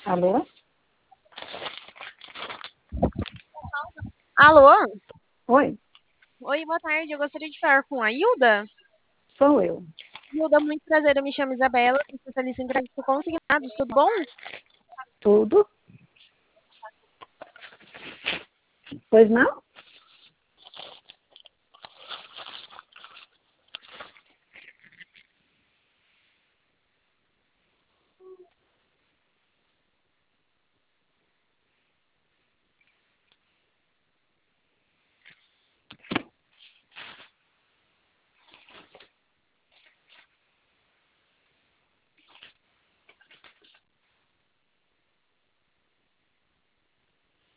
Alô? Alô? Oi, Oi, boa tarde. Eu gostaria de falar com a Hilda. sou eu. Hilda, muito prazer. Eu me chamo Isabela, sou especialista em crédito consignados. Tudo bom? Tudo? Pois não?